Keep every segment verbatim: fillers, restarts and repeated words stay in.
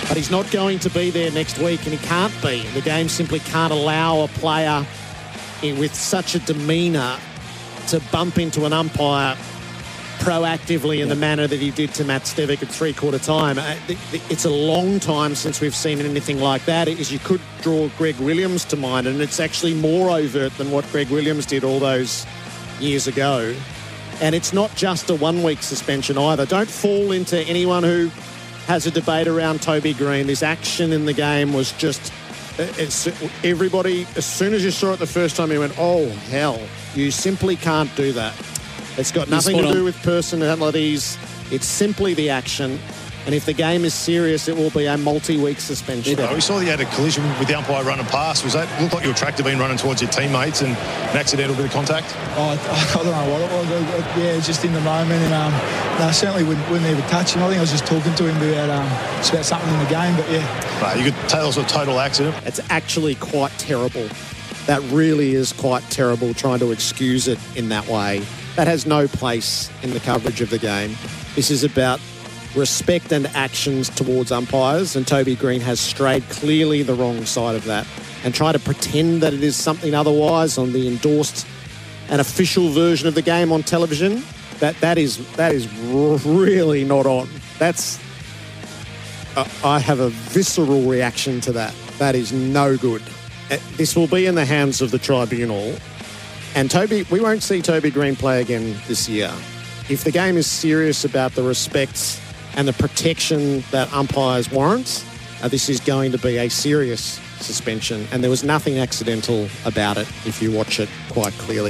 But he's not going to be there next week, and he can't be. The game simply can't allow a player in, with such a demeanour to bump into an umpire proactively in the manner that he did to Matt Stevic at three-quarter time. Uh, the, the, it's a long time since we've seen anything like that. It is, you could draw Greg Williams to mind, and it's actually more overt than what Greg Williams did all those years ago. And it's not just a one-week suspension either. Don't fall into anyone who has a debate around Toby Green. This action in the game was just... It's, everybody, as soon as you saw it the first time, you went, oh, hell. You simply can't do that. It's got nothing to do with personalities. It's simply the action. And if the game is serious, it will be a multi-week suspension. Yeah, we saw that you had a collision with the umpire running past. Was that looked like you were tracked to being running towards your teammates and an accidental bit of contact? Oh, I don't know what it was. Yeah, just in the moment. And um, no, I certainly wouldn't, wouldn't even touch him. I think I was just talking to him about, um, just about something in the game. But yeah. Right, you could tell us a total accident. It's actually quite terrible. That really is quite terrible, trying to excuse it in that way. That has no place in the coverage of the game. This is about respect and actions towards umpires, and Toby Green has strayed clearly the wrong side of that. And try to pretend that it is something otherwise on the endorsed and official version of the game on television, that that is that is really not on. That's uh, I have a visceral reaction to that. That is no good. Uh, this will be in the hands of the tribunal. And Toby, we won't see Toby Green play again this year. If the game is serious about the respect and the protection that umpires warrant, uh, this is going to be a serious suspension. And there was nothing accidental about it if you watch it quite clearly.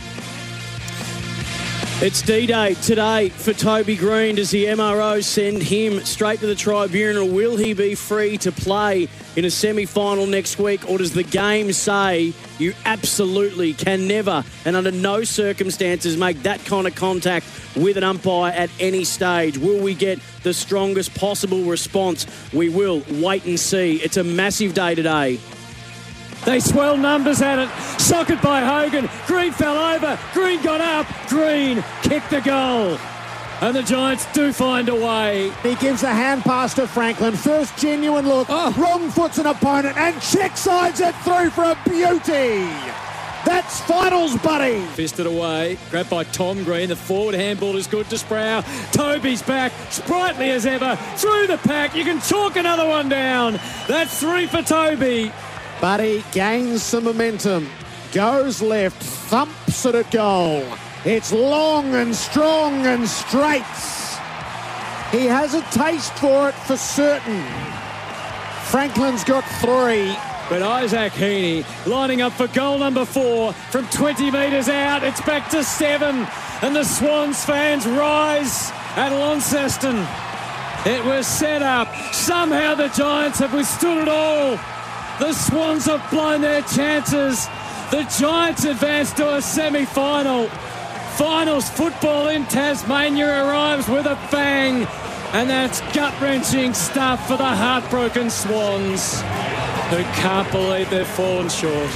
It's D-Day today for Toby Green. Does the M R O send him straight to the tribunal? Will he be free to play in a semi-final next week? Or does the game say you absolutely can never and under no circumstances make that kind of contact with an umpire at any stage? Will we get the strongest possible response? We will wait and see. It's a massive day today. They swell numbers at it. Socket by Hogan. Green fell over. Green got up. Green kicked the goal. And the Giants do find a way. He gives a hand pass to Franklin. First genuine look. Oh. Wrong foots an opponent and check sides it through for a beauty. That's finals, buddy. Fisted away. Grabbed by Tom Green. The forward handball is good to Sproul. Toby's back. Sprightly as ever. Through the pack. You can chalk another one down. That's three for Toby. Buddy gains some momentum. Goes left. Thumps it at goal. It's long and strong and straight. He has a taste for it for certain. Franklin's got three. But Isaac Heaney lining up for goal number four from twenty metres out. It's back to seven. And the Swans fans rise at Launceston. It was set up. Somehow the Giants have withstood it all. The Swans have blown their chances. The Giants advance to a semi-final. Finals football in Tasmania arrives with a bang. And that's gut-wrenching stuff for the heartbroken Swans, who can't believe they've fallen short.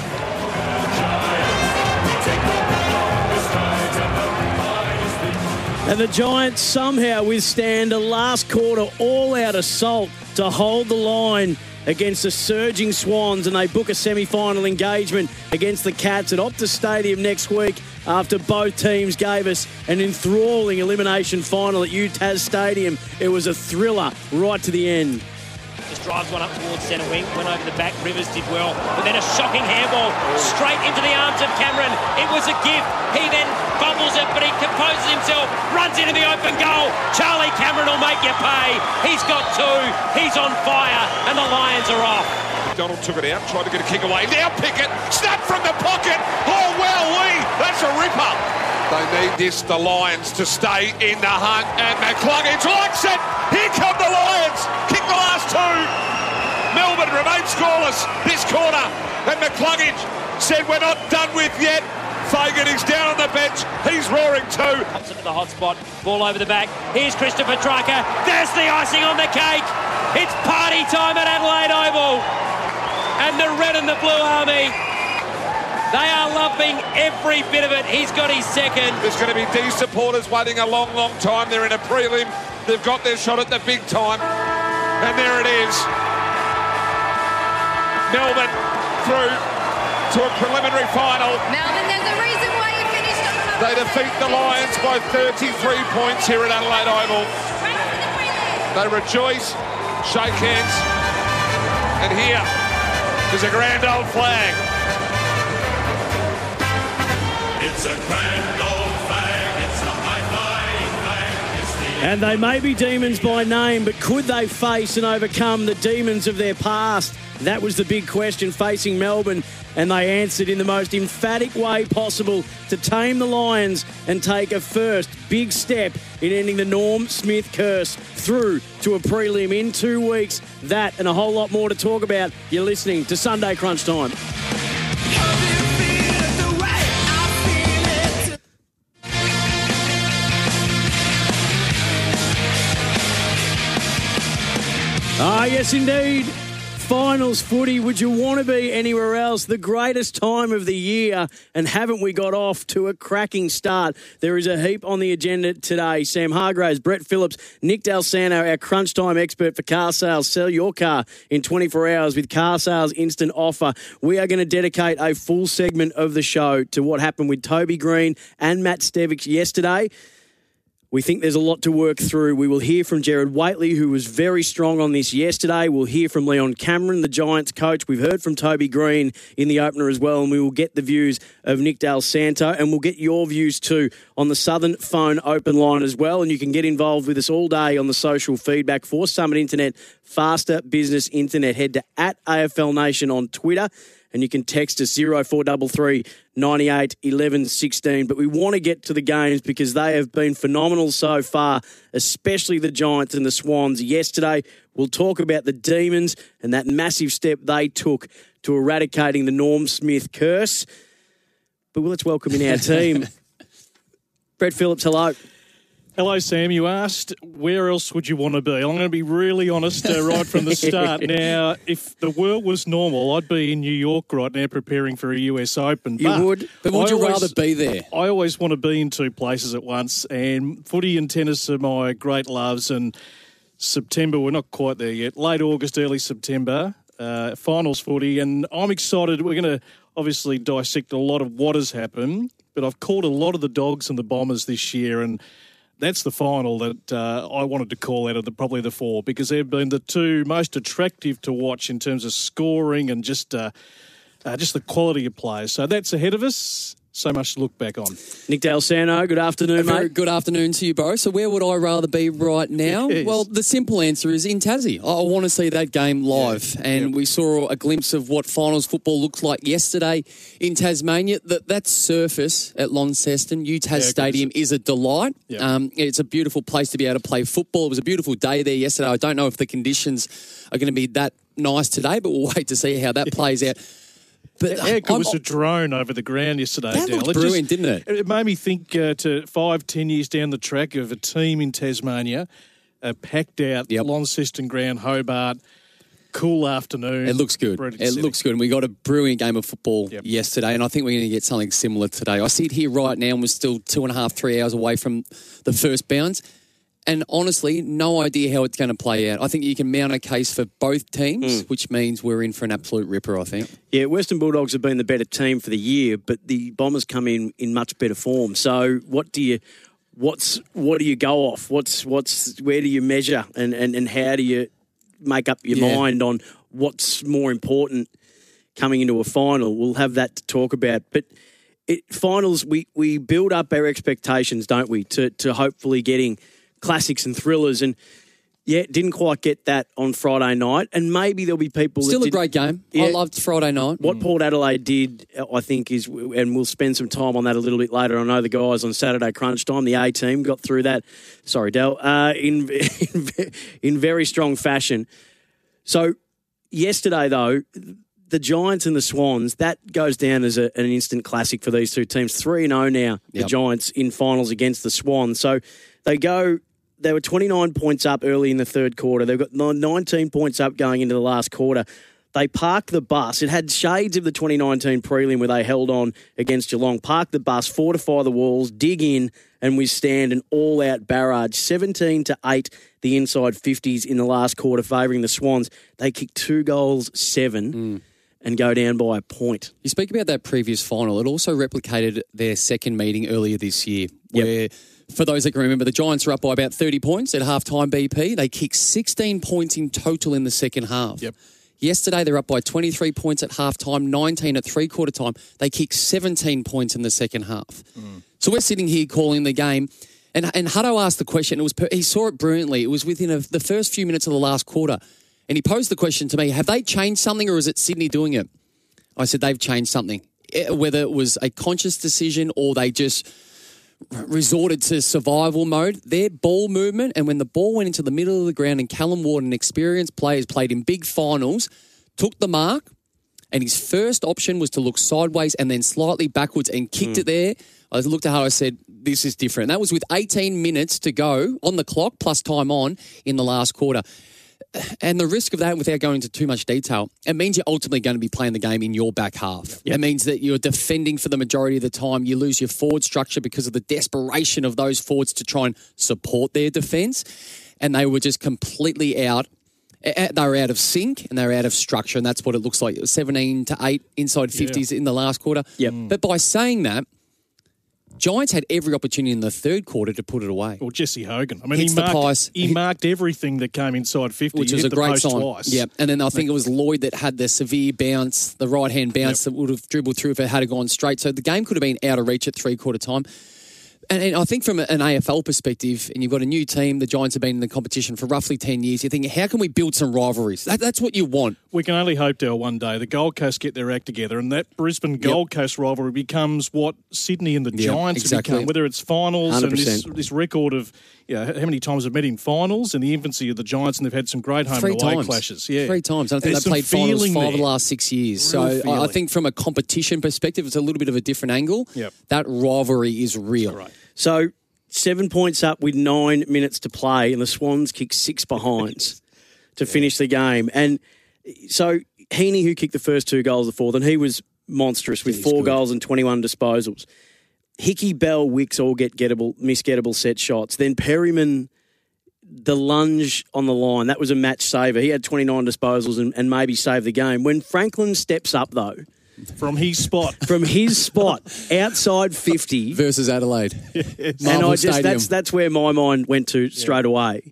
And the Giants somehow withstand a last quarter all-out assault to hold the line against the surging Swans, and they book a semi-final engagement against the Cats at Optus Stadium next week after both teams gave us an enthralling elimination final at U T A S Stadium. It was a thriller right to the end. Just drives one up towards centre wing, went over the back. Rivers did well, but then a shocking handball straight into the arms of Cameron. It was a gift. He then fumbles it, but he composes himself, runs into the open goal. Charlie Cameron will make you pay. He's got two. He's on fire, and the Lions are off. Donald took it out, tried to get a kick away. Now Pickett, snap from the pocket. Oh, well, Lee, that's a ripper. They need this, the Lions, to stay in the hunt. And McCluggage likes it. Here come the Lions. Kick the last two. Melbourne remains scoreless this quarter. And McCluggage said, we're not done with yet. Fagan is down on the bench. He's roaring too. Pops it to the hot spot. Ball over the back. Here's Christopher Trucker. There's the icing on the cake. It's party time at Adelaide Oval. And the red and the blue army, they are loving every bit of it. He's got his second. There's going to be D supporters waiting a long, long time. They're in a prelim. They've got their shot at the big time. And there it is. Melbourne through to a preliminary final. Melbourne, there's a reason why you finished on top. They defeat the Lions by thirty-three points here at Adelaide Oval. They rejoice, shake hands, and here is a grand old flag. It's a grand old flag, it's a high-flying flag. It's the And they may be demons by name, but could they face and overcome the demons of their past? That was the big question facing Melbourne, and they answered in the most emphatic way possible to tame the Lions and take a first big step in ending the Norm Smith curse through to a prelim in two weeks. That and a whole lot more to talk about. You're listening to Sunday Crunch Time. Ah, yes, indeed. Finals footy. Would you want to be anywhere else? The greatest time of the year. And haven't we got off to a cracking start? There is a heap on the agenda today. Sam Hargraves, Brett Phillips, Nick Dalsano, our crunch time expert for car sales. Sell your car in twenty-four hours with Car Sales Instant Offer. We are going to dedicate a full segment of the show to what happened with Toby Green and Matt Stevic yesterday. We think there's a lot to work through. We will hear from Gerard Whateley, who was very strong on this yesterday. We'll hear from Leon Cameron, the Giants coach. We've heard from Toby Green in the opener as well, and we will get the views of Nick Dal Santo, and we'll get your views too on the Southern Phone open line as well. And you can get involved with us all day on the social feedback for Summit Internet, Faster Business Internet. Head to at A F L Nation on Twitter. And you can text us zero four three three, nine eight, one one one six. But we want to get to the games because they have been phenomenal so far, especially the Giants and the Swans. Yesterday, we'll talk about the Demons and that massive step they took to eradicating the Norm Smith curse. But let's welcome in our team. Brett Phillips, hello. Hello, Sam. You asked where else would you want to be. I'm going to be really honest uh, right from the start. Now, if the world was normal, I'd be in New York right now preparing for a U S Open. You but would? But would I you always, rather be there? I always want to be in two places at once, and footy and tennis are my great loves, and September, we're not quite there yet, late August, early September, uh, finals footy, and I'm excited. We're going to obviously dissect a lot of what has happened, but I've called a lot of the Dogs and the Bombers this year, and that's the final that uh, I wanted to call out of the, probably the four, because they've been the two most attractive to watch in terms of scoring and just uh, uh, just the quality of players. So that's ahead of us. So much to look back on. Nick Dalsano, good afternoon, Very mate. good afternoon to you, Bo. So where would I rather be right now? Yes. Well, the simple answer is in Tassie. I, I want to see that game live. Yeah. And Yep. we saw a glimpse of what finals football looks like yesterday in Tasmania. That, that surface at Launceston, U T A S Yeah, Stadium, is a delight. Yep. Um, it's a beautiful place to be able to play football. It was a beautiful day there yesterday. I don't know if the conditions are going to be that nice today, but we'll wait to see how that plays out. But How good I'm- was a drone over the ground yesterday, That Dale? looked It brilliant, didn't it? It made me think uh, to five, ten years down the track of a team in Tasmania, uh, packed out, Yep. Launceston ground, Hobart, cool afternoon. It looks good. Brilliant It setting. looks good. And we got a brilliant game of football Yep. yesterday, and I think we're going to get something similar today. I sit here right now and we're still two and a half, three hours away from the first bounce. And honestly, no idea how it's going to play out. I think you can mount a case for both teams, Mm. which means we're in for an absolute ripper, I think. Yeah, Western Bulldogs have been the better team for the year, but the Bombers come in in much better form. So, what do you, what's what do you go off? What's what's where do you measure, and and, and how do you make up your Yeah. mind on what's more important coming into a final? We'll have that to talk about, but. It, finals, we, we build up our expectations, don't we, to to hopefully getting classics and thrillers, and yeah, didn't quite get that on Friday night, and maybe there'll be people Still that a did, great game. Yeah. I loved Friday night. What Port Adelaide did, I think, is, and we'll spend some time on that a little bit later. I know the guys on Saturday Crunch Time, the A team, got through that. Sorry, Del, uh, in, in in very strong fashion. So yesterday, though, the Giants and the Swans, that goes down as a, an instant classic for these two teams. three and oh now, the Yep. Giants in finals against the Swans. So they go, they were twenty-nine points up early in the third quarter. They've got nineteen points up going into the last quarter. They parked the bus. It had shades of the twenty nineteen prelim where they held on against Geelong. Park the bus, fortify the walls, dig in, and withstand an all-out barrage. seventeen to eight, the inside fifties in the last quarter favouring the Swans. They kicked two goals, seven, mm. and go down by a point. You speak about that previous final. It also replicated their second meeting earlier this year, yep. where, for those that can remember, the Giants are up by about thirty points at halftime B P. They kicked sixteen points in total in the second half. Yep. Yesterday, they're up by twenty-three points at halftime, nineteen at three-quarter time. They kicked seventeen points in the second half. Mm. So we're sitting here calling the game, and and Hutto asked the question. It was he saw it brilliantly. It was within a, the first few minutes of the last quarter, and he posed the question to me, have they changed something or is it Sydney doing it? I said, they've changed something. Whether it was a conscious decision or they just resorted to survival mode, their ball movement, and when the ball went into the middle of the ground and Callum Ward, an experienced players played in big finals, took the mark, and his first option was to look sideways and then slightly backwards and kicked mm. it there. I looked at how I said, this is different. That was with eighteen minutes to go on the clock plus time on in the last quarter. And the risk of that, without going into too much detail, it means you're ultimately going to be playing the game in your back half. Yep. It means that you're defending for the majority of the time. You lose your forward structure because of the desperation of those forwards to try and support their defence. And they were just completely out. They were out of sync and they were out of structure. And that's what it looks like. It was seventeen to eight inside fifties yeah. in the last quarter. Yep. Mm. But by saying that, Giants had every opportunity in the third quarter to put it away. Well, Jesse Hogan. I mean, Hits he marked, the pies. he marked everything that came inside fifty. Which he was hit a great the post sign. Twice. Yeah, and then I think it was Lloyd that had the severe bounce, the right-hand bounce yep. that would have dribbled through if it had gone straight. So the game could have been out of reach at three-quarter time. And, and I think from an A F L perspective, and you've got a new team, the Giants have been in the competition for roughly ten years, you're thinking, how can we build some rivalries? That, that's what you want. We can only hope, Del, one day the Gold Coast get their act together and that Brisbane Gold yep. Coast rivalry becomes what Sydney and the yep, exactly. Giants have become, whether it's finals one hundred percent. And this, this record of you know, how many times they've met in finals and the infancy of the Giants, and they've had some great home Three and away times. clashes. Yeah. Three times. I think There's they've played finals five there. of the last six years. Real so I, I think from a competition perspective, it's a little bit of a different angle. Yep. That rivalry is real. Right. So seven points up with nine minutes to play, and the Swans kick six behinds to finish the game. And so Heaney, who kicked the first two goals of the fourth, and he was monstrous with four good. goals and twenty-one disposals. Hickey, Bell, Wicks all get gettable, misgettable set shots. Then Perryman, the lunge on the line, that was a match saver. He had twenty-nine disposals and, and maybe saved the game. When Franklin steps up, though, From his spot. From his spot, outside fifty. Versus Adelaide. Yes. And I just Stadium. that's that's where my mind went to straight yeah. away.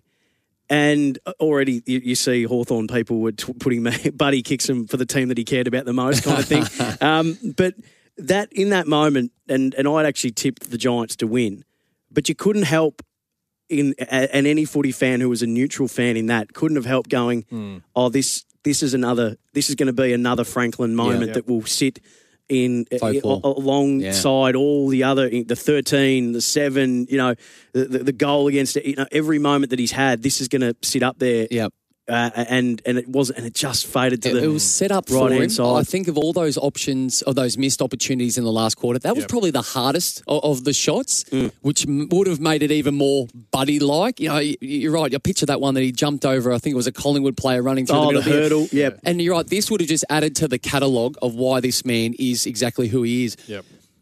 And already you, you see Hawthorn people were t- putting Buddy kicks him for the team that he cared about the most kind of thing. um, but that in that moment, and, and I'd actually tipped the Giants to win, but you couldn't help, in and any footy fan who was a neutral fan in that, couldn't have helped going, mm. oh, this this is another, this is going to be another Franklin moment yeah, yeah. that will sit in uh, alongside yeah. all the other, the thirteen, the seven, you know, the, the, the goal against, you know, every moment that he's had, this is going to sit up there. Yep. Uh, and and it wasn't, and it just faded to it, the it was set up right for him. hand side. I think of all those options, of those missed opportunities in the last quarter, that was yep. probably the hardest of, of the shots, mm. which m- would have made it even more Buddy-like. You know, you're right. I picture that one that he jumped over. I think it was a Collingwood player running through oh, the middle the hurdle. Yep. Yep. And you're right. This would have just added to the catalogue of why this man is exactly who he is. Yep.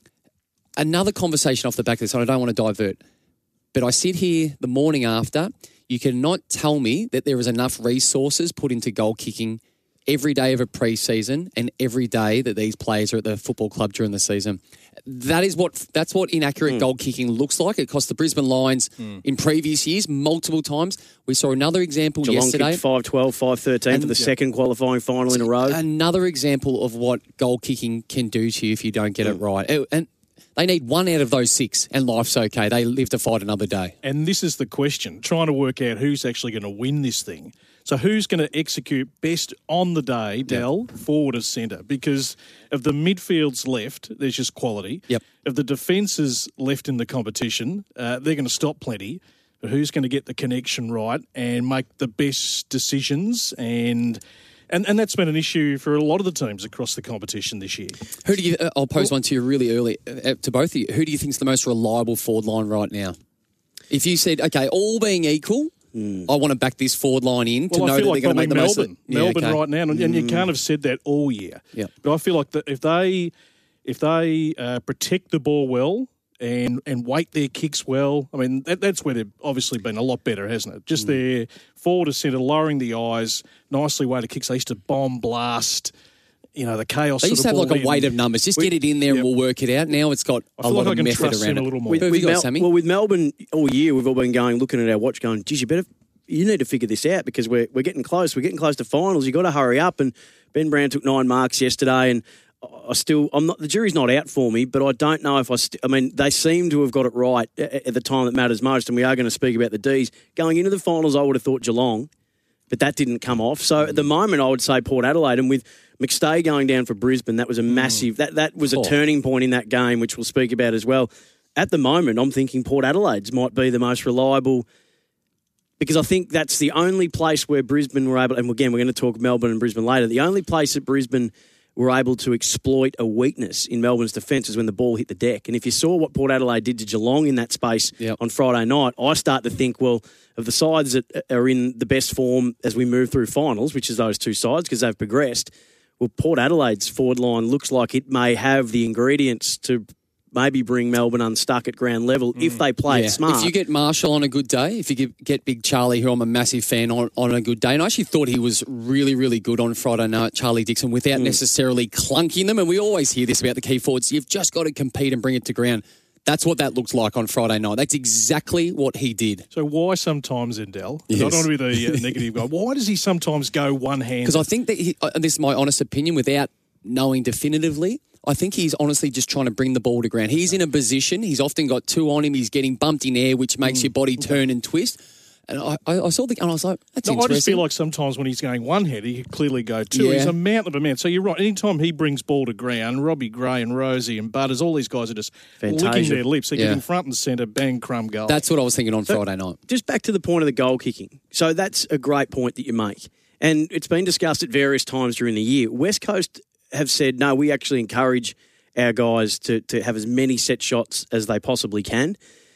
Another conversation off the back of this, and I don't want to divert, but I sit here the morning after. You cannot tell me that there is enough resources put into goal kicking every day of a pre-season and every day that these players are at the football club during the season. That is what that's what inaccurate mm. goal kicking looks like. It cost the Brisbane Lions mm. in previous years multiple times. We saw another example Geelong yesterday. Kicked five twelve, five thirteen and, for the yeah. second qualifying final in a row. Another example of what goal kicking can do to you if you don't get mm. it right. And they need one out of those six, and life's okay. They live to fight another day. And this is the question, trying to work out who's actually going to win this thing. So who's going to execute best on the day, Dell, yep. forward or centre? Because of the midfields left, there's just quality. Yep. Of the defences left in the competition, uh, they're going to stop plenty. But who's going to get the connection right and make the best decisions? And... And and that's been an issue for a lot of the teams across the competition this year. Who do you? Uh, I'll pose one to you really early, uh, to both of you. Who do you think is the most reliable forward line right now? If you said, okay, all being equal, mm. I want to back this forward line in to well, know I feel that like they're going to make the Melbourne, most of it. Melbourne yeah, okay. right now, and, and you can't have said that all year. Yep. But I feel like that if they if they uh, protect the ball well, and and weight their kicks well. I mean, that, that's where they've obviously been a lot better, hasn't it? Just mm. their forward to centre, lowering the eyes, nicely weighted kicks. They used to bomb, blast, you know, the chaos. They used to have like a weight of numbers. Just we, get it in there yep. and we'll work it out. Now it's got a lot like of method around it. A little more. With, with Mel- well, with Melbourne all year, we've all been going, looking at our watch going, geez, you better, you need to figure this out because we're, we're getting close. We're getting close to finals. You've got to hurry up. And Ben Brown took nine marks yesterday and I still, I'm not. The jury's not out for me, but I don't know if I. St- I mean, they seem to have got it right at, at the time that matters most, and we are going to speak about the D's going into the finals. I would have thought Geelong, but that didn't come off. So at the moment, I would say Port Adelaide, and with McStay going down for Brisbane, that was a massive. Mm. That that was a oh. turning point in that game, which we'll speak about as well. At the moment, I'm thinking Port Adelaide's might be the most reliable. Because I think that's the only place where Brisbane were able, and again, we're going to talk Melbourne and Brisbane later. The only place that Brisbane were able to exploit a weakness in Melbourne's defence is when the ball hit the deck. And if you saw what Port Adelaide did to Geelong in that space yep. on Friday night, I start to think, well, of the sides that are in the best form as we move through finals, which is those two sides because they've progressed, well, Port Adelaide's forward line looks like it may have the ingredients to maybe bring Melbourne unstuck at ground level mm. if they play yeah. it smart. If you get Marshall on a good day, if you get, get Big Charlie, who I'm a massive fan, on, on a good day, and I actually thought he was really, really good on Friday night, Charlie Dixon, without mm. necessarily clunking them. And we always hear this about the key forwards. You've just got to compete and bring it to ground. That's what that looked like on Friday night. That's exactly what he did. So why sometimes, Endell? Yes. I don't want to be the uh, negative guy. Why does he sometimes go one-handed? Because I think that, he, and this is my honest opinion, without knowing definitively, I think he's honestly just trying to bring the ball to ground. He's in a position, he's often got two on him, he's getting bumped in air, which makes mm. your body turn and twist. And I, I saw the, and I was like, that's no, interesting. I just feel like sometimes when he's going one-headed, he could clearly go two. Yeah. He's a mountain of a man. So you're right. Anytime he brings ball to ground, Robbie Gray and Rosie and Butters, all these guys are just Fantasia. licking their lips. They're yeah. getting front and centre, bang, crumb, goal. That's what I was thinking on so, Friday night. Just back to the point of the goal kicking. So that's a great point that you make. And it's been discussed at various times during the year. West Coast have said, no, we actually encourage our guys to, to have as many set shots as they possibly can.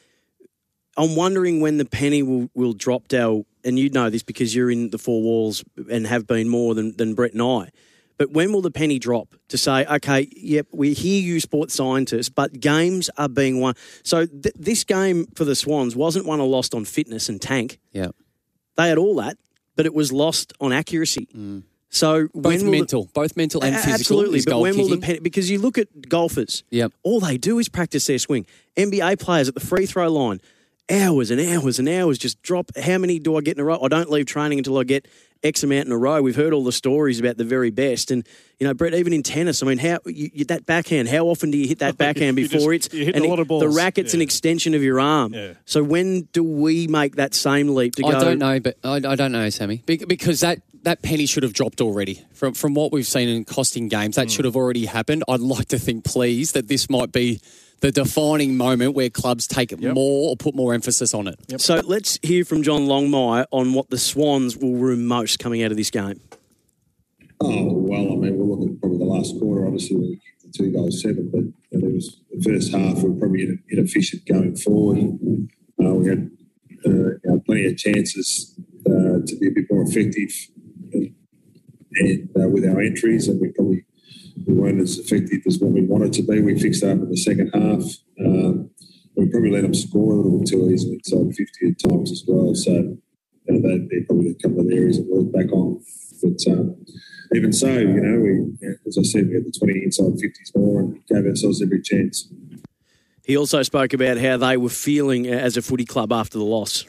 I'm wondering when the penny will, will drop, Dal, and you know this because you're in the four walls and have been more than, than Brett and I. But when will the penny drop to say, okay, yep, we hear you sports scientists, but games are being won. So th- this game for the Swans wasn't won or lost on fitness and tank. Yeah, they had all that, but it was lost on accuracy. Mm. So both when mental, the, both mental and physical. Absolutely, but when kicking. will the penny? Because you look at golfers, yep. all they do is practice their swing. N B A players at the free throw line, hours and hours and hours just drop. How many do I get in a row? I don't leave training until I get X amount in a row. We've heard all the stories about the very best, and you know, Brett, even in tennis, I mean, how you, you, that backhand? How often do you hit that backhand you before just, it's you hit and a lot of balls. The racket's yeah. an extension of your arm. Yeah. So when do we make that same leap to I go? I don't know, but I, I don't know, Sammy, because that. That penny should have dropped already. From from what we've seen in costing games, that mm. should have already happened. I'd like to think, please, that this might be the defining moment where clubs take yep. more or put more emphasis on it. Yep. So let's hear from John Longmire on what the Swans will room most coming out of this game. Oh, well, I mean, we'll look at probably the last quarter, obviously, we kicked the two goals seven, but you know, there was the first half, we were probably inefficient going forward. Uh, we had uh, you know, plenty of chances uh, to be a bit more effective and, and uh, with our entries, and we probably we weren't as effective as what we wanted to be. We fixed it up in the second half. Um, we probably let them score a little bit too easily inside fifty at times as well. So you know, that, they're probably a couple of areas that we'll look back on. But um, even so, you know, we, as I said, we had the twenty inside fifties more and gave ourselves every chance. He also spoke about how they were feeling as a footy club after the loss.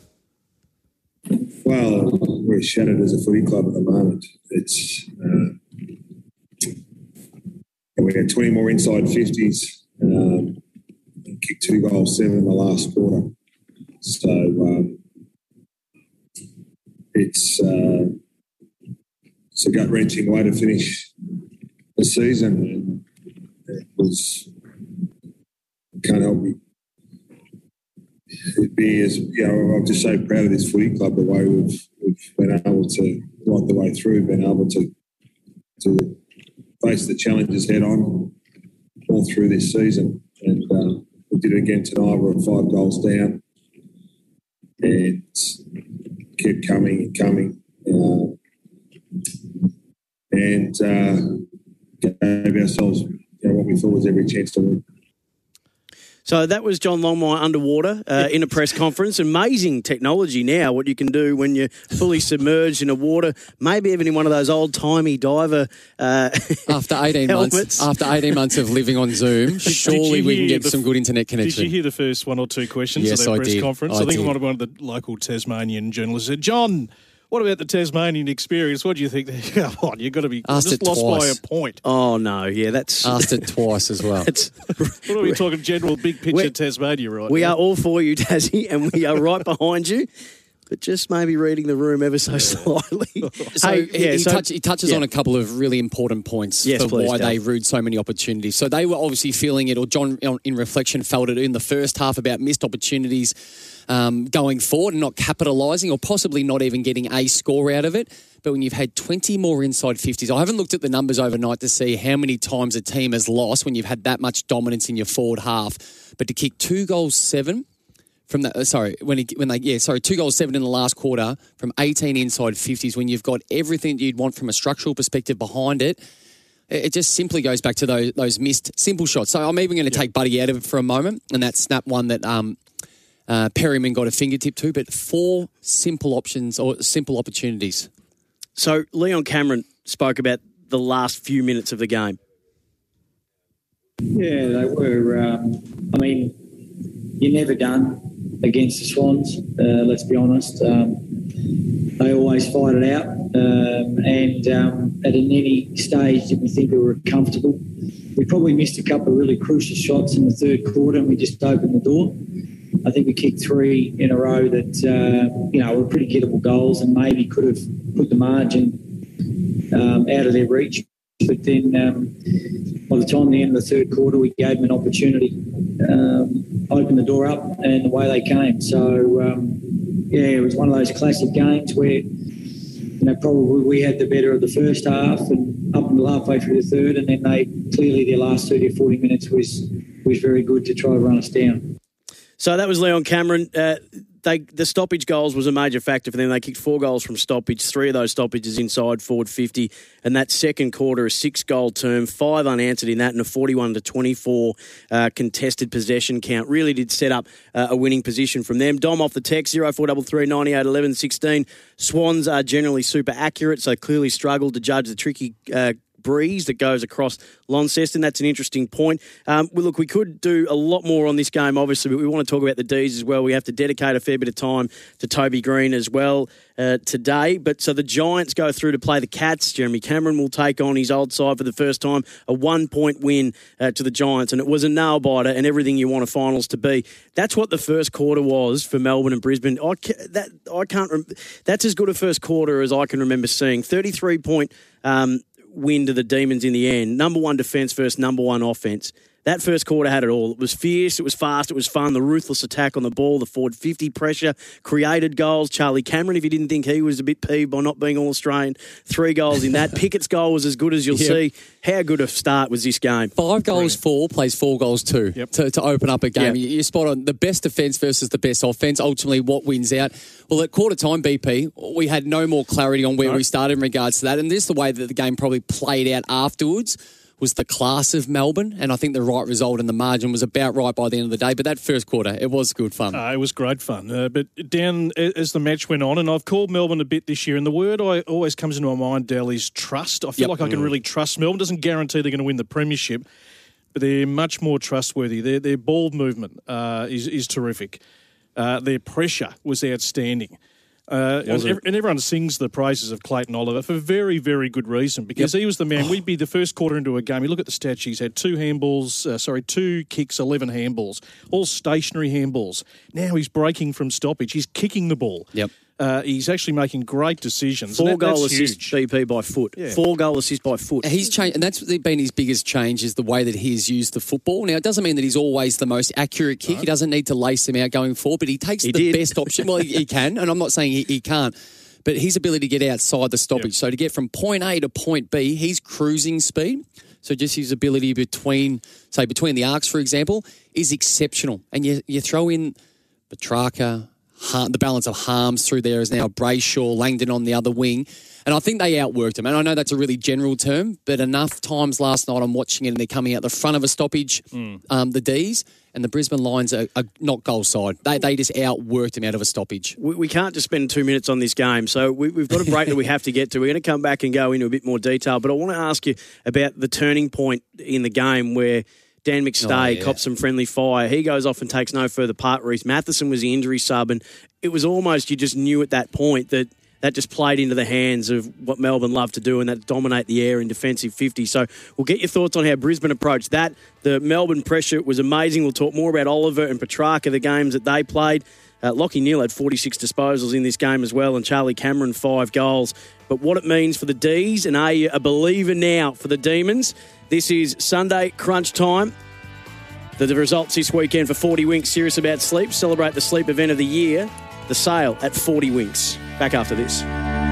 Well, we're shattered as a footy club at the moment. It's uh, and we had twenty more inside fifties um, and kicked two goals, seven in the last quarter. So um, it's uh, it's a gut-wrenching way to finish the season. And it was can't help me. It'd be as you know, I'm just so proud of this footy club, the way we've we've been able to right the way through, been able to to face the challenges head on all through this season, and uh, we did it again tonight. We're five goals down, and kept coming and coming, uh, and uh, gave ourselves you know, what we thought was every chance to win. So that was John Longmire underwater uh, in a press conference. Amazing technology now, what you can do when you're fully submerged in a water, maybe even in one of those old-timey diver uh, after eighteen helmets. months After eighteen months of living on Zoom, surely we can get some good internet connection. Did you hear the first one or two questions yes, of that I press did. conference? I, I think did. one of one of the local Tasmanian journalists said, John, what about the Tasmanian experience? What do you think? Come on, you've got to be Asked just it lost twice. by a point. Oh, no, yeah, that's... Asked it twice as well. What are we talking general big picture We're- Tasmania right We now? are all for you, Tassie, and we are right behind you. But just maybe reading the room ever so slightly. So, Hey, he, yeah, he, so- touch, he touches yeah. on a couple of really important points Yes, for please, why Dale. they rued so many opportunities. So they were obviously feeling it, or John, in reflection, felt it in the first half about missed opportunities um, going forward and not capitalising, or possibly not even getting a score out of it. But when you've had twenty more inside fifties, I haven't looked at the numbers overnight to see how many times a team has lost when you've had that much dominance in your forward half. But to kick two goals, seven... From that, uh, sorry, when he, when they, yeah, sorry, two goals, seven in the last quarter from eighteen inside fifties. When you've got everything you'd want from a structural perspective behind it, it, it just simply goes back to those those missed simple shots. So I'm even going to take Buddy out of it for a moment, and that snap one that um, uh, Perryman got a fingertip to. But four simple options or simple opportunities. So Leon Cameron spoke about the last few minutes of the game. Yeah, they were. Um, I mean, you're never done against the Swans, uh, let's be honest. Um, they always fight it out. Um, and um, at any stage did we think we were comfortable. We probably missed a couple of really crucial shots in the third quarter and we just opened the door. I think we kicked three in a row that, uh, you know, were pretty gettable goals and maybe could have put the margin um, out of their reach. But then um, by the time the end of the third quarter, we gave them an opportunity, um, opened the door up, and away they came. So, um, yeah, it was one of those classic games where, you know, probably we had the better of the first half and up until halfway through the third, and then they clearly their last thirty or forty minutes was was very good to try to run us down. So that was Leon Cameron. Uh, they, the stoppage goals was a major factor for them. They kicked four goals from stoppage, three of those stoppages inside forward fifty, and that second quarter, a six-goal term, five unanswered in that, and a forty-one to twenty-four uh, contested possession count. Really did set up uh, a winning position from them. Dom off the text, zero four three three, nine eight, eleven, sixteen. Swans are generally super accurate, so clearly struggled to judge the tricky uh breeze that goes across Launceston. That's an interesting point. Um, well, look, we could do a lot more on this game, obviously, but we want to talk about the D's as well. We have to dedicate a fair bit of time to Toby Green as well uh, today. But so the Giants go through to play the Cats. Jeremy Cameron will take on his old side for the first time. A one-point win uh, to the Giants, and it was a nail-biter and everything you want a finals to be. That's what the first quarter was for Melbourne and Brisbane. I, ca- that, I can't. Rem- that's as good a first quarter as I can remember seeing. thirty-three point Um, win to the Demons in the end. Number one defence versus number one offence. That first quarter had it all. It was fierce, it was fast, it was fun. The ruthless attack on the ball, the forward fifty pressure, created goals. Charlie Cameron, if you didn't think he was a bit peeved by not being All-Australian, three goals in that. Pickett's goal was as good as you'll Yep. Yep. see. How good a start was this game? Five goals, four, plays four goals, two Yep. to, to open up a game. Yep. You- You're spot on. The best defence versus the best offence. Ultimately, what wins out? Well, at quarter time, B P, we had no more clarity on where No. we started in regards to that. And this is the way that the game probably played out afterwards. Was the class of Melbourne, and I think the right result and the margin was about right by the end of the day. But that first quarter, it was good fun. Uh, it was great fun. Uh, but down a- as the match went on, and I've called Melbourne a bit this year, and the word I always comes into my mind, Dell, is trust. I feel Yep. like I can really trust Melbourne. Doesn't guarantee they're going to win the premiership, but they're much more trustworthy. Their, their ball movement uh, is, is terrific. Uh, their pressure was outstanding. Uh, and, ev- and everyone sings the praises of Clayton Oliver for very, very good reason, because Yep. he was the man. We'd be the first quarter into a game. You look at the stats, he's had two handballs, uh, sorry, two kicks, eleven handballs, all stationary handballs. Now he's breaking from stoppage. He's kicking the ball. Yep. Uh, he's actually making great decisions. Four and that, goal that's assist huge. B P by foot. Yeah. Four goal assist by foot. He's changed, and that's been his biggest change, is the way that he's used the football. Now, it doesn't mean that he's always the most accurate kick. He doesn't need to lace them out going forward, but he takes He the did. best option. Well, he, he can, and I'm not saying he, he can't, but his ability to get outside the stoppage. Yep. So to get from point A to point B, he's cruising speed. So just his ability between, say, between the arcs, for example, is exceptional. And you, you throw in Petrarca, the balance of harms through there is now Brayshaw, Langdon on the other wing. And I think they outworked them. And I know that's a really general term, but enough times last night I'm watching it and they're coming out the front of a stoppage, mm. um, the D's, and the Brisbane Lions are, are not goal side. They they just outworked them out of a stoppage. We, we can't just spend two minutes on this game, so we, we've got a break that we have to get to. We're going to come back and go into a bit more detail, but I want to ask you about the turning point in the game where Dan McStay oh, yeah. cops some friendly fire. He goes off and takes no further part. Reece Matheson was the injury sub, and it was almost you just knew at that point that that just played into the hands of what Melbourne love to do, and that dominate the air in defensive fifty. So we'll get your thoughts on how Brisbane approached that. The Melbourne pressure was amazing. We'll talk more about Oliver and Petrarca, the games that they played. Uh, Lockie Neal had forty-six disposals in this game as well, and Charlie Cameron, five goals. But what it means for the D's, and are you a believer now for the Demons? This is Sunday crunch time. The, the results this weekend for forty Winks, serious about sleep. Celebrate the sleep event of the year. The sale at forty Winks. Back after this.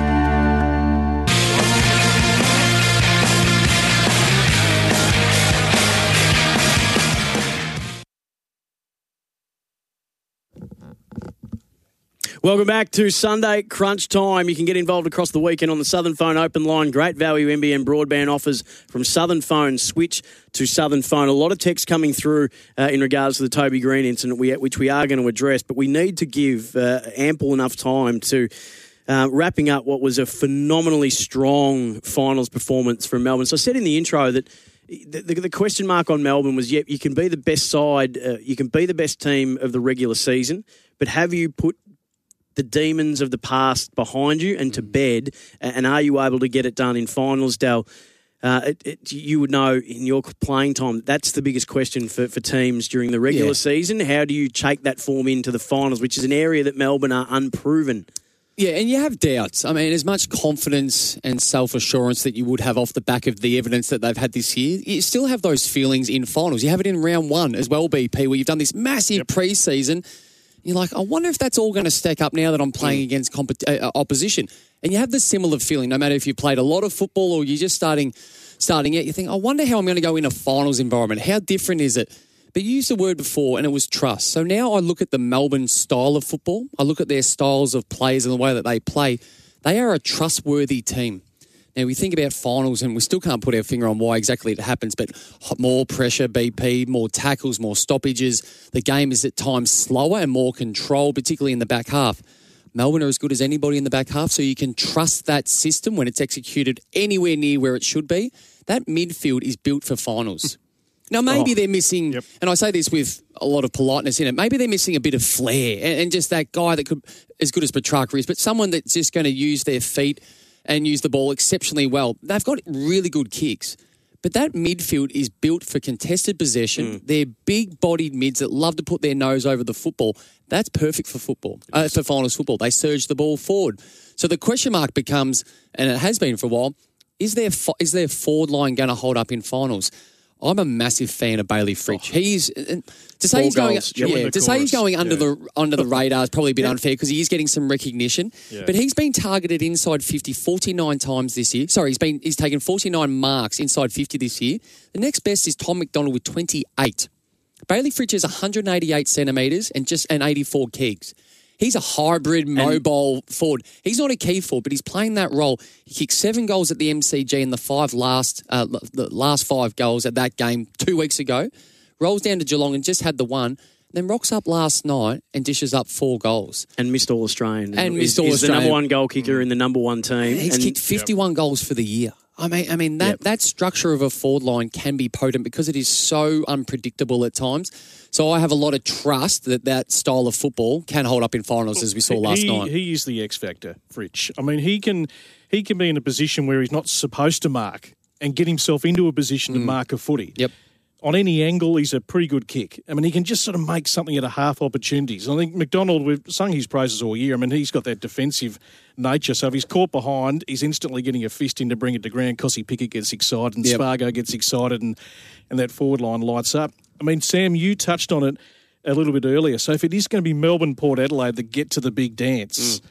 Welcome back to Sunday Crunch Time. You can get involved across the weekend on the Southern Phone open line. Great value N B N broadband offers from Southern Phone. Switch to Southern Phone. A lot of text coming through uh, in regards to the Toby Green incident, we, which we are going to address, but we need to give uh, ample enough time to uh, wrapping up what was a phenomenally strong finals performance from Melbourne. So I said in the intro that the, the, the question mark on Melbourne was, yep, you can be the best side, uh, you can be the best team of the regular season, but have you put the demons of the past behind you and to bed, and are you able to get it done in finals, Dal? Uh, it, it, you would know in your playing time, that's the biggest question for, for teams during the regular yeah. season. How do you take that form into the finals, which is an area that Melbourne are unproven? Yeah, and you have doubts. I mean, as much confidence and self-assurance that you would have off the back of the evidence that they've had this year, you still have those feelings in finals. You have it in round one as well, B P, where you've done this massive yep. pre-season. You're like, I wonder if that's all going to stack up now that I'm playing against comp- uh, opposition. And you have the similar feeling, no matter if you played a lot of football or you're just starting starting out, you think, I wonder how I'm going to go in a finals environment. How different is it? But you used the word before, and it was trust. So now I look at the Melbourne style of football. I look at their styles of plays and the way that they play. They are a trustworthy team. Now, we think about finals, and we still can't put our finger on why exactly it happens, but more pressure, B P, more tackles, more stoppages. The game is at times slower and more controlled, particularly in the back half. Melbourne are as good as anybody in the back half, so you can trust that system when it's executed anywhere near where it should be. That midfield is built for finals. Now, maybe oh, they're missing, yep. and I say this with a lot of politeness in it, maybe they're missing a bit of flair and, and just that guy that could, as good as Petrarca is, but someone that's just going to use their feet and use the ball exceptionally well. They've got really good kicks, but that midfield is built for contested possession. Mm. They're big-bodied mids that love to put their nose over the football. That's perfect for football, uh, for finals football. They surge the ball forward. So the question mark becomes, and it has been for a while, is their, is their forward line going to hold up in finals? I'm a massive fan of Bailey Fritsch. Oh. He's to say he's going, goals, yeah, to say he's going under yeah. the under the radar is probably a bit yeah. unfair because he is getting some recognition. Yeah. But he's been targeted inside fifty forty-nine times this year. Sorry, he's been he's taken forty-nine marks inside fifty this year. The next best is Tom McDonald with twenty-eight. Bailey Fritsch is one hundred eighty-eight centimetres and just and eighty-four kegs. He's a hybrid mobile and, forward. He's not a key forward, but he's playing that role. He kicked seven goals at the M C G in the five last uh, the last five goals at that game two weeks ago. Rolls down to Geelong and just had the one. Then rocks up last night and dishes up four goals. And missed All Australian. And is, missed All Australian. the number one goal kicker in the number one team. He's and, kicked fifty-one yep. goals for the year. I mean, I mean that, yep. that structure of a forward line can be potent because it is so unpredictable at times. So I have a lot of trust that that style of football can hold up in finals, as we saw last he, night. He is the X factor, Fritsch. I mean, he can he can be in a position where he's not supposed to mark and get himself into a position to mm. mark a footy. Yep. On any angle, he's a pretty good kick. I mean, he can just sort of make something at a half opportunities. I think McDonald, we've sung his praises all year. I mean, he's got that defensive nature. So if he's caught behind, he's instantly getting a fist in to bring it to ground. Cossie Pickett gets excited and yep. Spargo gets excited and, and that forward line lights up. I mean, Sam, you touched on it a little bit earlier. So if it is going to be Melbourne, Port Adelaide that get to the big dance, mm.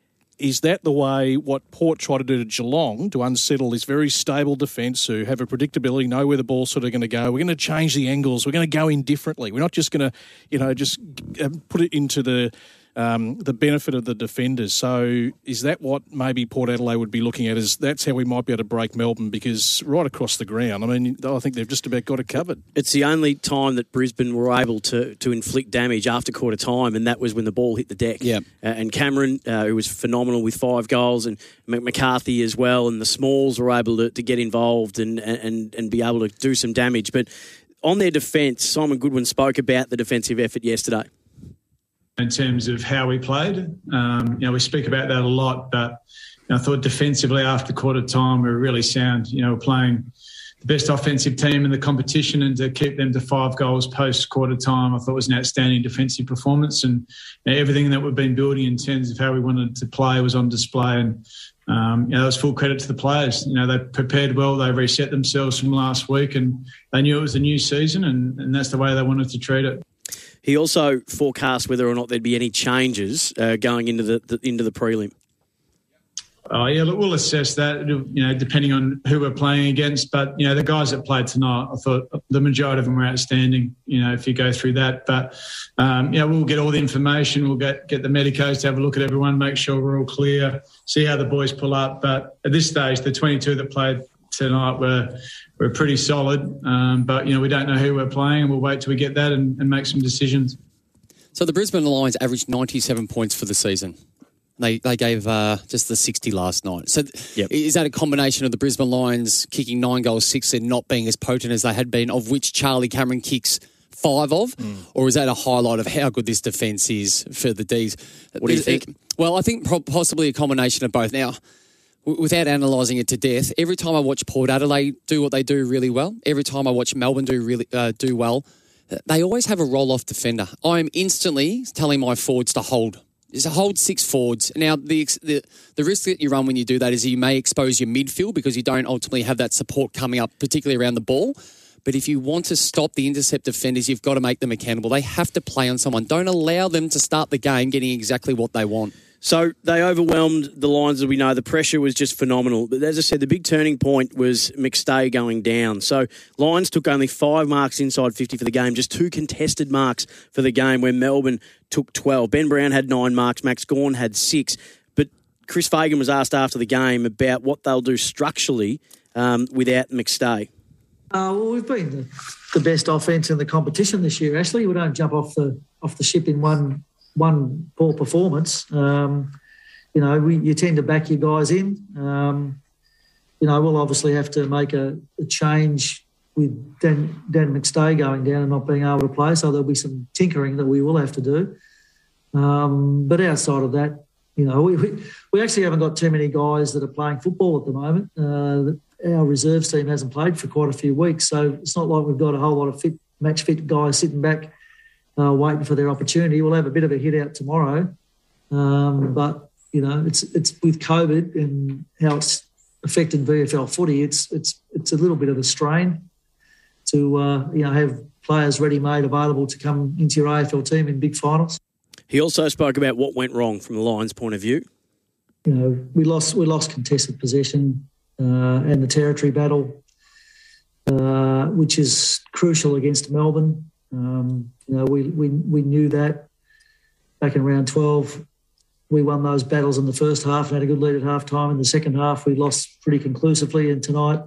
is that the way what Port try to do to Geelong to unsettle this very stable defence who have a predictability, know where the ball's sort of going to go? We're going to change the angles. We're going to go in differently. We're not just going to, you know, just put it into the um, the benefit of the defenders. So is that what maybe Port Adelaide would be looking at, is that's how we might be able to break Melbourne, because right across the ground, I mean, I think they've just about got it covered. It's the only time that Brisbane were able to, to inflict damage after quarter time, and that was when the ball hit the deck. Yeah. Uh, and Cameron, uh, who was phenomenal with five goals, and McCarthy as well, and the Smalls were able to, to get involved and, and, and be able to do some damage. But on their defence, Simon Goodwin spoke about the defensive effort yesterday. In terms of how we played, um, you know, we speak about that a lot, but you know, I thought defensively after quarter time we were really sound. You know, playing the best offensive team in the competition, and to keep them to five goals post quarter time, I thought was an outstanding defensive performance, and you know, everything that we've been building in terms of how we wanted to play was on display. And um, you know, that was full credit to the players. You know, they prepared well, they reset themselves from last week, and they knew it was a new season, and, and that's the way they wanted to treat it. He also forecast whether or not there'd be any changes uh, going into the, the into the prelim. Oh yeah, look, we'll assess that. You know, depending on who we're playing against. But you know, the guys that played tonight, I thought the majority of them were outstanding. You know, if you go through that, but um, you know, we'll get all the information. We'll get get the medicos to have a look at everyone, make sure we're all clear, see how the boys pull up. But at this stage, the twenty-two that played tonight were were pretty solid. Um, but you know, we don't know who we're playing, and we'll wait till we get that and, and make some decisions. So the Brisbane Lions averaged ninety-seven points for the season. They they gave uh, just the sixty last night. So yep. Is that a combination of the Brisbane Lions kicking nine goals, six, and not being as potent as they had been, of which Charlie Cameron kicks five of? Mm. Or is that a highlight of how good this defence is for the D's? What do you think? Well, I think possibly a combination of both. Now, without analysing it to death, every time I watch Port Adelaide do what they do really well, every time I watch Melbourne do really uh, do well, they always have a roll-off defender. I am instantly telling my forwards to hold. Is to hold six forwards. Now, the, the the risk that you run when you do that is you may expose your midfield because you don't ultimately have that support coming up, particularly around the ball. But if you want to stop the intercept defenders, you've got to make them accountable. They have to play on someone. Don't allow them to start the game getting exactly what they want. So they overwhelmed the Lions, as we know. The pressure was just phenomenal. But as I said, the big turning point was McStay going down. So Lions took only five marks inside fifty for the game, just two contested marks for the game, where Melbourne took twelve. Ben Brown had nine marks, Max Gawn had six. But Chris Fagan was asked after the game about what they'll do structurally um, without McStay. Uh, well, we've been the, the best offence in the competition this year, Ashley. We don't jump off the off the ship in one one poor performance. Um, you know, we, you tend to back your guys in. Um, you know, we'll obviously have to make a, a change with Dan, Dan McStay going down and not being able to play, so there'll be some tinkering that we will have to do. Um, but outside of that, you know, we, we we actually haven't got too many guys that are playing football at the moment. Uh, our reserves team hasn't played for quite a few weeks, so it's not like we've got a whole lot of fit, match-fit guys sitting back Uh, waiting for their opportunity. We'll have a bit of a hit out tomorrow, um, but you know it's it's with COVID and how it's affected V F L footy. It's it's it's a little bit of a strain to uh, you know have players ready-made available to come into your A F L team in big finals. He also spoke about what went wrong from the Lions' point of view. You know, we lost we lost contested possession uh, and the territory battle, uh, which is crucial against Melbourne. Um, you know, we, we we knew that back in round twelve. We won those battles in the first half and had a good lead at half time. In the second half, we lost pretty conclusively. And tonight,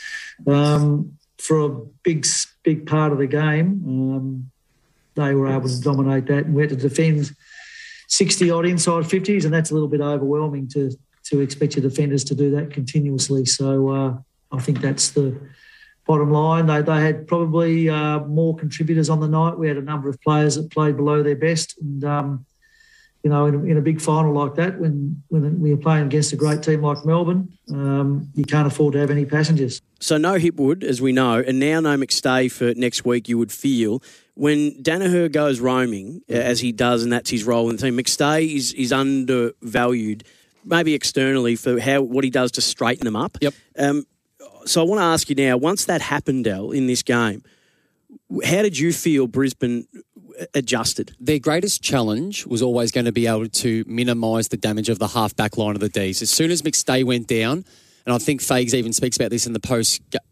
um, for a big, big part of the game, um, they were able to dominate that, and we had to defend sixty-odd inside fifties, and that's a little bit overwhelming to, to expect your defenders to do that continuously. So uh, I think that's the bottom line. They they had probably uh, more contributors on the night. We had a number of players that played below their best, and um, you know, in a, in a big final like that, when when we are playing against a great team like Melbourne, um, you can't afford to have any passengers. So no Hipwood, as we know, and now no McStay for next week. You would feel when Danaher goes roaming, as he does, and that's his role in the team. McStay is is undervalued, maybe externally, for how what he does to straighten them up. Yep. Um, So I want to ask you now, once that happened, Del, in this game, how did you feel Brisbane adjusted? Their greatest challenge was always going to be able to minimise the damage of the half-back line of the Ds. As soon as McStay went down, and I think Fags even speaks about this in the post,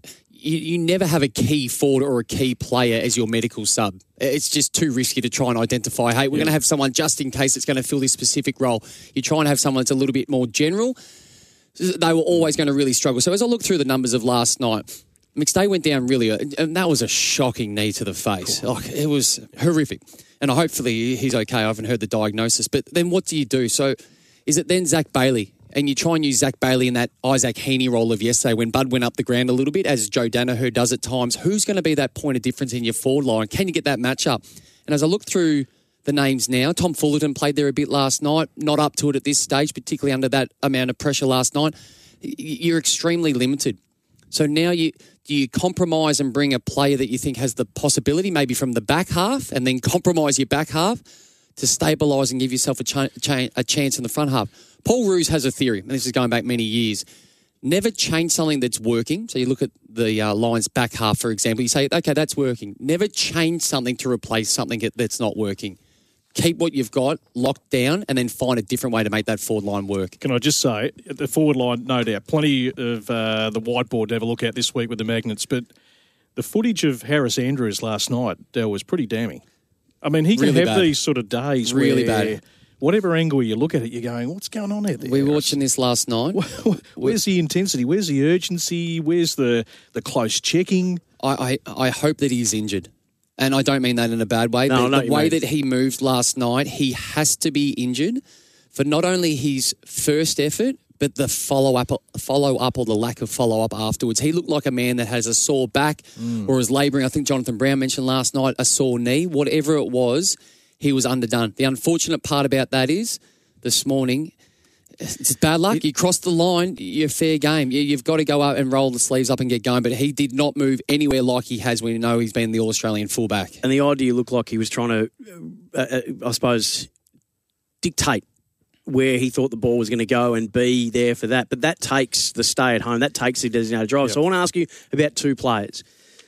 you, you never have a key forward or a key player as your medical sub. It's just too risky to try and identify, hey, we're yeah. going to have someone just in case it's going to fill this specific role. You try and have someone that's a little bit more general. They were always going to really struggle. So as I look through the numbers of last night, McStay went down really, and that was a shocking knee to the face. Cool. Like, it was horrific. And hopefully he's okay. I haven't heard the diagnosis. But then what do you do? So is it then Zach Bailey? And you try and use Zach Bailey in that Isaac Heaney role of yesterday when Bud went up the ground a little bit, as Joe Danaher does at times. Who's going to be that point of difference in your forward line? Can you get that matchup? And as I look through the names now, Tom Fullerton played there a bit last night, not up to it at this stage, particularly under that amount of pressure last night. You're extremely limited. So now you do you compromise and bring a player that you think has the possibility, maybe from the back half, and then compromise your back half to stabilise and give yourself a, cha- cha- a chance in the front half. Paul Roos has a theory, and this is going back many years. Never change something that's working. So you look at the uh, Lions' back half, for example. You say, okay, that's working. Never change something to replace something that's not working. Keep what you've got locked down and then find a different way to make that forward line work. Can I just say, the forward line, no doubt, plenty of uh, the whiteboard to have a look at this week with the Magnets, but the footage of Harris Andrews last night, Dale, was pretty damning. I mean, he can really have bad. these sort of days really where bad. whatever angle you look at it, you're going, what's going on out there? We were watching this last night. Where's the intensity? Where's the urgency? Where's the, the close checking? I, I, I hope that he's injured. And I don't mean that in a bad way. No, the the way mean. that he moved last night, he has to be injured for not only his first effort, but the follow-up follow up or the lack of follow-up afterwards. He looked like a man that has a sore back mm. or is labouring. I think Jonathan Brown mentioned last night a sore knee. Whatever it was, he was underdone. The unfortunate part about that is this morning, it's bad luck. You cross the line, you're fair game. You've got to go out and roll the sleeves up and get going. But he did not move anywhere like he has when you know he's been the All-Australian fullback. And the idea looked like he was trying to, uh, uh, I suppose, dictate where he thought the ball was going to go and be there for that. But that takes the stay at home. That takes the designated drive. Yep. So I want to ask you about two players.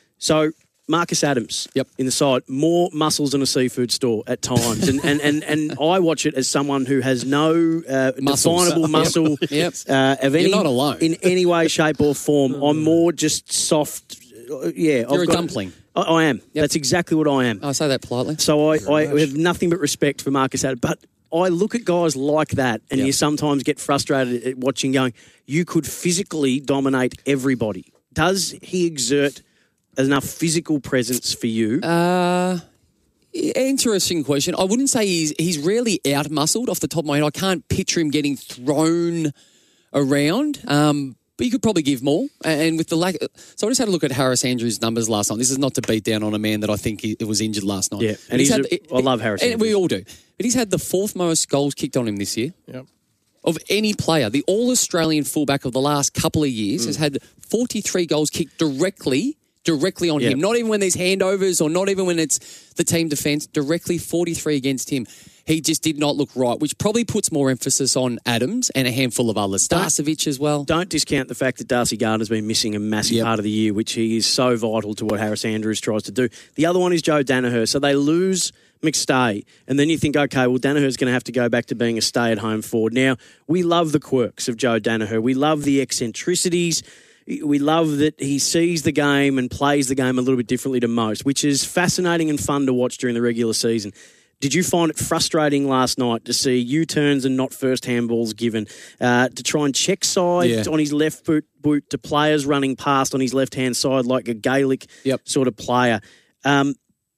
So Marcus Adams yep. in the side, more muscles than a seafood store at times. and, and, and, and I watch it as someone who has no uh, definable muscle yep. uh, of any, You're not alone. in any way, shape or form. I'm more just soft. Uh, yeah, You're I've a got, dumpling. I, I am. Yep. That's exactly what I am. I say that politely. So I, I have nothing but respect for Marcus Adams. But I look at guys like that and yep. you sometimes get frustrated at watching going, you could physically dominate everybody. Does he exert enough physical presence for you? Uh, interesting question. I wouldn't say he's he's rarely out-muscled off the top of my head. I can't picture him getting thrown around, um, but you could probably give more. And with the lack... So I just had a look at Harris Andrews' numbers last night. This is not to beat down on a man that I think he, was injured last night. Yeah, and he's, he's had, a, I love Harris and Andrews. We all do. But he's had the fourth most goals kicked on him this year. Yep. Of any player. The All-Australian fullback of the last couple of years mm. has had forty-three goals kicked directly directly on yep. him. Not even when there's handovers or not even when it's the team defence. Directly forty-three against him. He just did not look right, which probably puts more emphasis on Adams and a handful of others. Starcevic as well. Don't discount the fact that Darcy Gardner's been missing a massive yep. part of the year, which he is so vital to what Harris Andrews tries to do. The other one is Joe Danaher. So they lose McStay, and then you think, okay, well, Danaher's going to have to go back to being a stay-at-home forward. Now, we love the quirks of Joe Danaher. We love the eccentricities. We love that he sees the game and plays the game a little bit differently to most, which is fascinating and fun to watch during the regular season. Did you find it frustrating last night to see U-turns and not first handballs given, uh, to try and check side yeah. on his left boot, boot to players running past on his left-hand side like a Gaelic yep. sort of player? Um,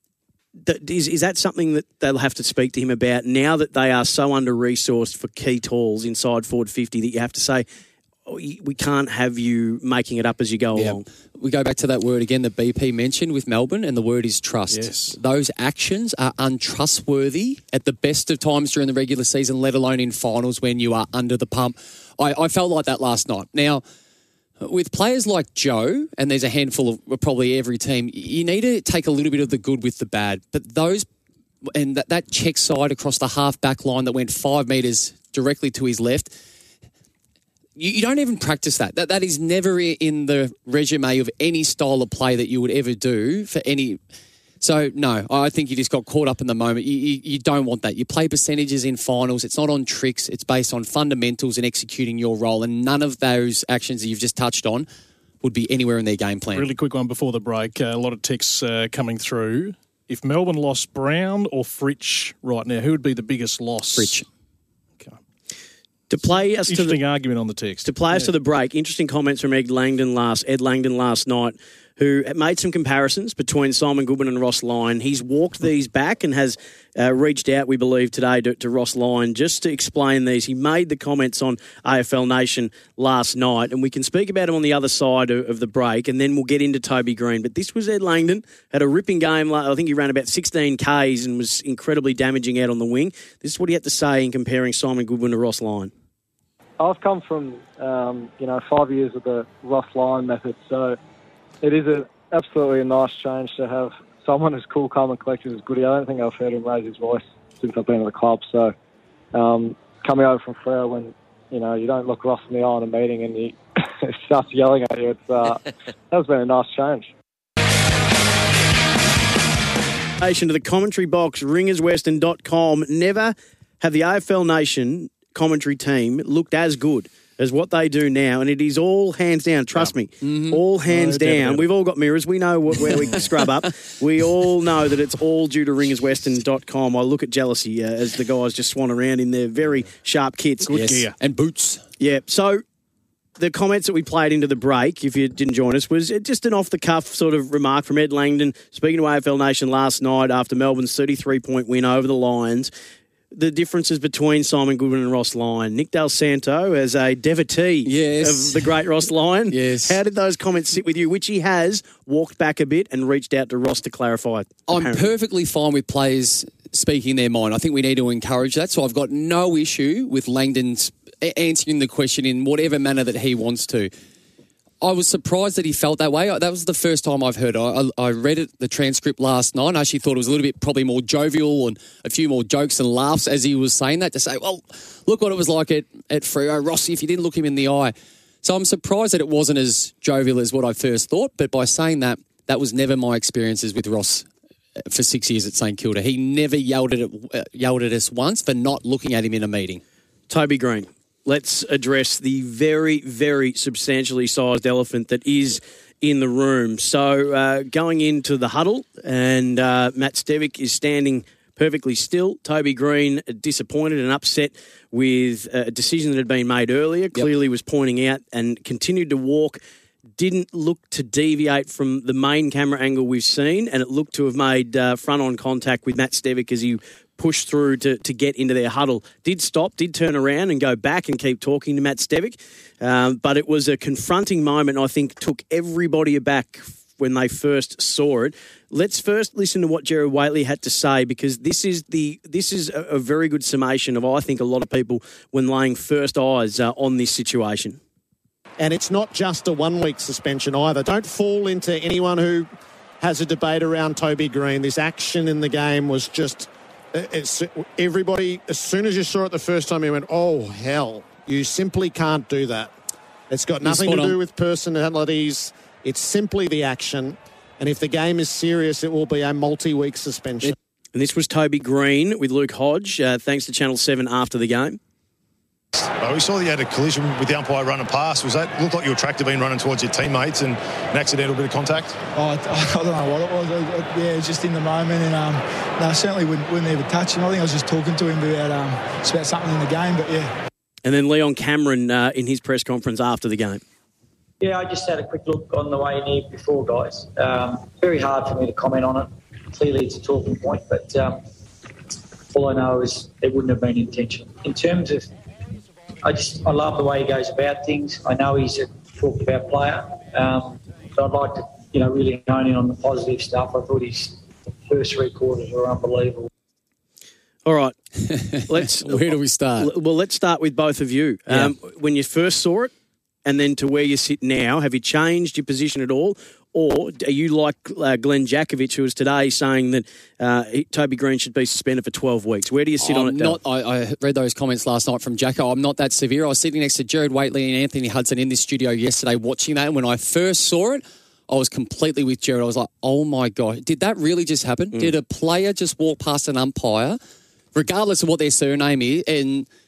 th- is, is that something that they'll have to speak to him about now that they are so under-resourced for key tools inside forward fifty that you have to say, we can't have you making it up as you go yeah. along? We go back to that word again that B P mentioned with Melbourne, and the word is trust. Yes. Those actions are untrustworthy at the best of times during the regular season, let alone in finals when you are under the pump. I, I felt like that last night. Now, with players like Joe, and there's a handful of probably every team, you need to take a little bit of the good with the bad. But those, and that, that check side across the half-back line that went five metres directly to his left, You, you don't even practice that. That that is never in the resume of any style of play that you would ever do for any. So, no, I think you just got caught up in the moment. You, you, you don't want that. You play percentages in finals. It's not on tricks. It's based on fundamentals and executing your role. And none of those actions that you've just touched on would be anywhere in their game plan. Really quick one before the break. Uh, a lot of texts uh, coming through. If Melbourne lost Brown or Fritsch right now, who would be the biggest loss? Fritsch. Okay. To play us to Interesting the argument on the text. To play us Yeah. to the break, interesting comments from Ed Langdon last Ed Langdon last night, who made some comparisons between Simon Goodwin and Ross Lyon. He's walked these back and has uh, reached out, we believe, today to, to Ross Lyon just to explain these. He made the comments on A F L Nation last night, and we can speak about him on the other side of, of the break, and then we'll get into Toby Green. But this was Ed Langdon, had a ripping game. I think he ran about sixteen Ks and was incredibly damaging out on the wing. This is what he had to say in comparing Simon Goodwin to Ross Lyon. I've come from, um, you know, five years of the Ross Lyon method, so it is a, absolutely a nice change to have someone as cool, calm and collected as Goody. I don't think I've heard him raise his voice since I've been at the club. So um, coming over from Freo when, you know, you don't look Ross in the eye in a meeting and he starts yelling at you, it's, uh, that's been a nice change. To the commentary box, ringers western dot com. Never have the A F L Nation commentary team looked as good as what they do now, and it is all hands down. Trust yeah. me, mm-hmm. all hands no, down. Definitely. We've all got mirrors. We know what, where we scrub up. We all know that it's all due to ringers western dot com. I look at jealousy uh, as the guys just swan around in their very sharp kits. Good yes. gear. And boots. Yeah, so the comments that we played into the break, if you didn't join us, was just an off-the-cuff sort of remark from Ed Langdon, speaking to A F L Nation last night after Melbourne's thirty-three point win over the Lions. The differences between Simon Goodwin and Ross Lyon. Nick Del Santo as a devotee yes. of the great Ross Lyon. Yes. How did those comments sit with you, which he has walked back a bit and reached out to Ross to clarify? I'm apparently. perfectly fine with players speaking their mind. I think we need to encourage that. So I've got no issue with Langdon's answering the question in whatever manner that he wants to. I was surprised that he felt that way. That was the first time I've heard it. I, I read it, the transcript last night. I actually thought it was a little bit probably more jovial and a few more jokes and laughs as he was saying that, to say, well, look what it was like at, at Freo. Rossi, if you didn't look him in the eye. So I'm surprised that it wasn't as jovial as what I first thought. But by saying that, that was never my experiences with Ross for six years at St Kilda. He never yelled at, it, uh, yelled at us once for not looking at him in a meeting. Toby Green. Let's address the very, very substantially sized elephant that is in the room. So uh, going into the huddle, and uh, Matt Stevic is standing perfectly still. Toby Green disappointed and upset with a decision that had been made earlier. Yep. Clearly was pointing out and continued to walk. Didn't look to deviate from the main camera angle we've seen, and it looked to have made uh, front-on contact with Matt Stevic as he pushed through to, to get into their huddle. Did stop, did turn around and go back and keep talking to Matt Stevic. Um, but it was a confronting moment, I think, took everybody aback when they first saw it. Let's first listen to what Gerard Whateley had to say, because this is the this is a, a very good summation of, I think, a lot of people when laying first eyes uh, on this situation. And it's not just a one-week suspension either. Don't fall into anyone who has a debate around Toby Green. This action in the game was just... It's, everybody, as soon as you saw it the first time, you went, oh, hell. You simply can't do that. It's got nothing to do with personalities. It's simply the action. And if the game is serious, it will be a multi-week suspension. And this was Toby Green with Luke Hodge, uh, thanks to Channel seven after the game. Uh, we saw that you had a collision with the umpire running past. Was that looked like you were tracked to being running towards your teammates and an accidental bit of contact? Oh, I, I don't know what it was. I, I, yeah, it was just in the moment, and um, no, I certainly wouldn't, wouldn't even touch him. I think I was just talking to him about um, it's about something in the game, but yeah. And then Leon Cameron uh, in his press conference after the game. Yeah, I just had a quick look on the way near before, guys. Um, very hard for me to comment on it. Clearly, it's a talking point, but um, all I know is it wouldn't have been intentional. In terms of I just I love the way he goes about things. I know he's a talked about player, um, but I'd like to you know really hone in on the positive stuff. I thought his first three quarters were unbelievable. All right, let's. Where do we start? Well, let's start with both of you. Yeah. Um, when you first saw it, and then to where you sit now, have you changed your position at all? Or are you like uh, Glenn Jakovic, who was today saying that uh, Toby Green should be suspended for twelve weeks? Where do you sit I'm on it, Dale? not, I, I read those comments last night from Jacko. I'm not that severe. I was sitting next to Gerard Whateley and Anthony Hudson in this studio yesterday watching that. And when I first saw it, I was completely with Gerard. I was like, oh, my God, did that really just happen? Mm. Did a player just walk past an umpire, regardless of what their surname is, and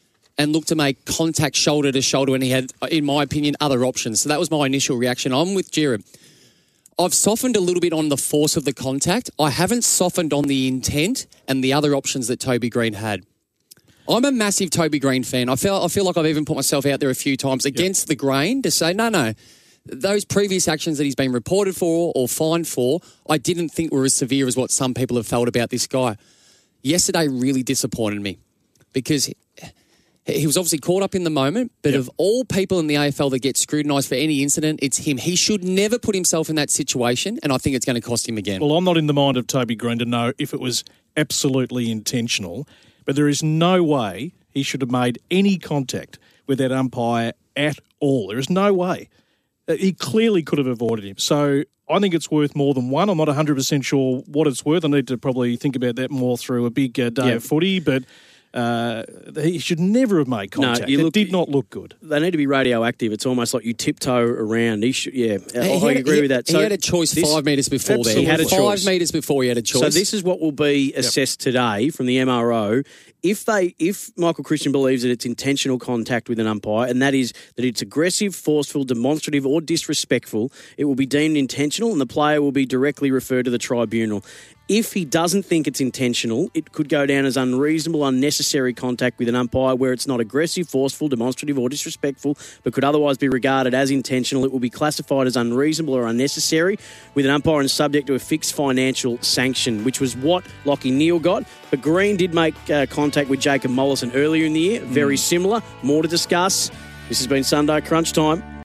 and looked to make contact shoulder to shoulder when he had, in my opinion, other options. So that was my initial reaction. I'm with Jared. I've softened a little bit on the force of the contact. I haven't softened on the intent and the other options that Toby Green had. I'm a massive Toby Green fan. I feel I feel like I've even put myself out there a few times against yep. the grain to say, no, no, those previous actions that he's been reported for or fined for, I didn't think were as severe as what some people have felt about this guy. Yesterday really disappointed me because he, he was obviously caught up in the moment, but yep. of all people in the A F L that get scrutinised for any incident, it's him. He should never put himself in that situation, and I think it's going to cost him again. Well, I'm not in the mind of Toby Green to know if it was absolutely intentional, but there is no way he should have made any contact with that umpire at all. There is no way. He clearly could have avoided him. So I think it's worth more than one. I'm not one hundred percent sure what it's worth. I need to probably think about that more through a big uh, day yep. of footy, but uh, he should never have made contact. No, it look, did not look good. They need to be radioactive. It's almost like you tiptoe around. He should, yeah, he I had, agree he, with that. He so had a choice this, five metres before that. He had a five choice. metres before he had a choice. So this is what will be assessed yep. today from the M R O. If they, if Michael Christian believes that it's intentional contact with an umpire, and that is that it's aggressive, forceful, demonstrative, or disrespectful, it will be deemed intentional, and the player will be directly referred to the tribunal. If he doesn't think it's intentional, it could go down as unreasonable, unnecessary contact with an umpire where it's not aggressive, forceful, demonstrative, or disrespectful, but could otherwise be regarded as intentional. It will be classified as unreasonable or unnecessary with an umpire and subject to a fixed financial sanction, which was what Lachie Neale got. But Green did make uh, contact with Jacob Mollison earlier in the year. Very mm. similar. More to discuss. This has been Sunday Crunch Time.